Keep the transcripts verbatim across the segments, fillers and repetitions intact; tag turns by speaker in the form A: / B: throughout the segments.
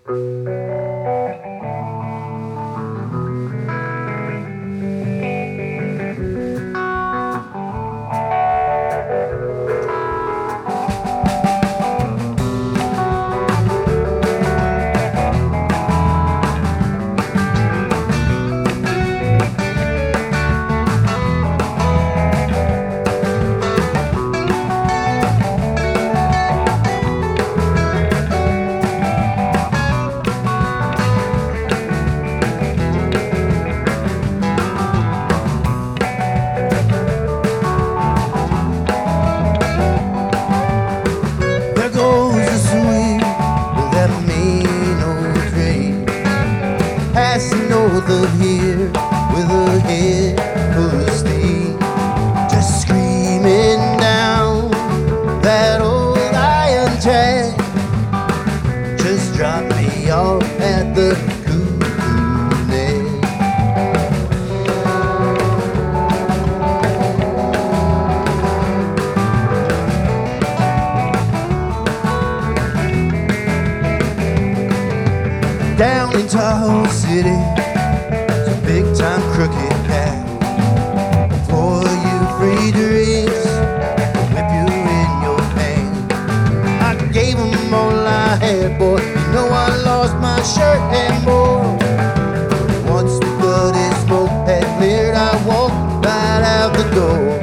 A: North of here with a head full of steam, just screaming down that old iron track. Just drop me off at the Cuckoo Neck. Down in Tahoe City, big time crooked cat. For you free drinks, whip you in your hand. I gave him all I had, boy. You know I lost my shirt and more. Once the bloody smoke had cleared, I walked right out the door.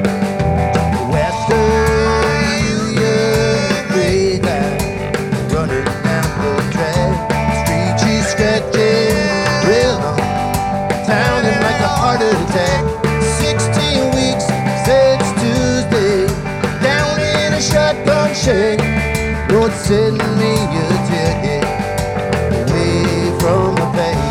A: Western Union gray line running down the track. Street cheese scratching rhythm, sounding like a heart attack. Sixteen weeks since Tuesday, down in a shotgun shack. Lord, send me a ticket away from the pain.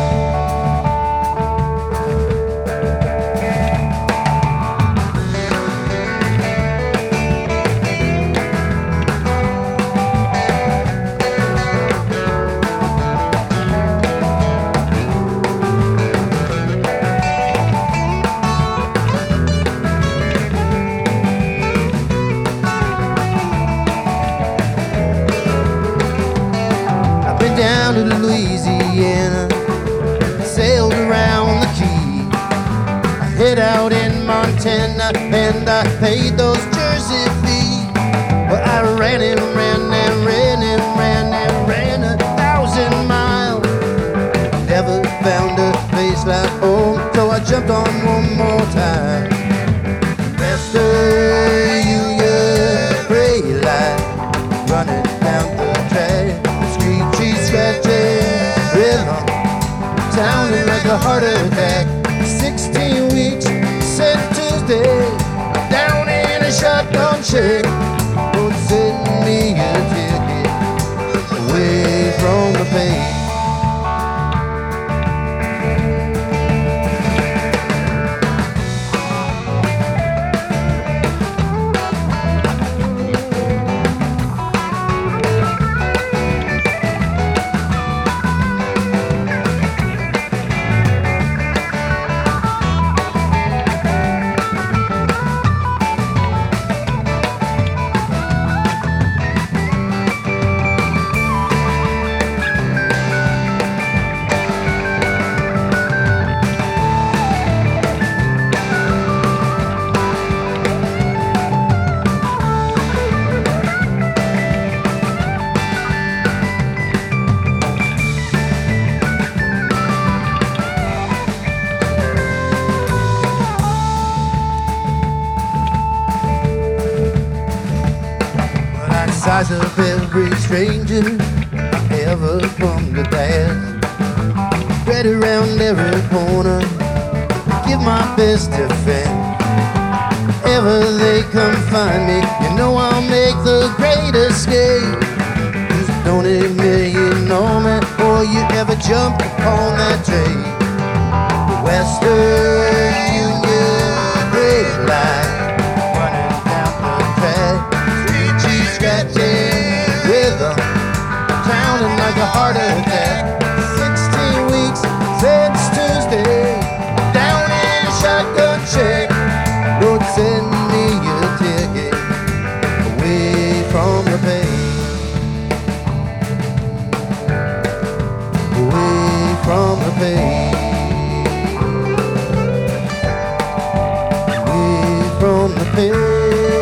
A: Down to Louisiana, sailed around the key. I hid out in Montana and I paid those Jersey fees. But I ran and ran and ran and ran and ran a thousand miles. Never found a place like home, so I jumped on one more time. Western Union gray line running down the track. Scratching rhythm, sounding like a heart attack. Sixteen weeks since Tuesday, down in a shotgun shack. Lord, send me a ticket away from the pain. Size of every stranger I ever come to pass. Spread around every corner, give my best defense. Ever they come find me, you know I'll make the great escape. Just don't admit you know me, or you ever jumped on that train. The Western Union gray line running down the track. Scratching rhythm, sounding like a heart attack. Sixteen weeks since Tuesday, down in a shotgun shack. Lord, send me a ticket away from the pain. past. Away from the past.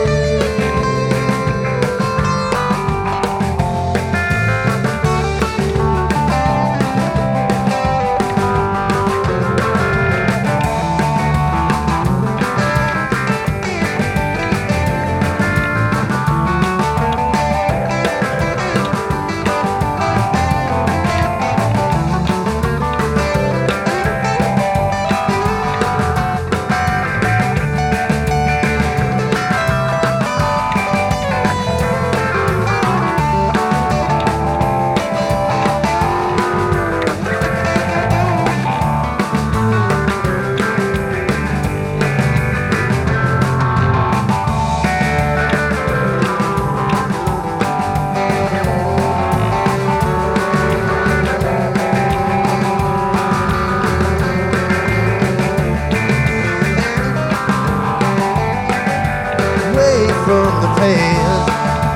A: From the past,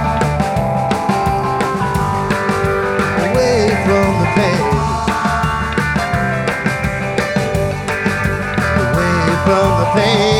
A: away from the past, away from the past.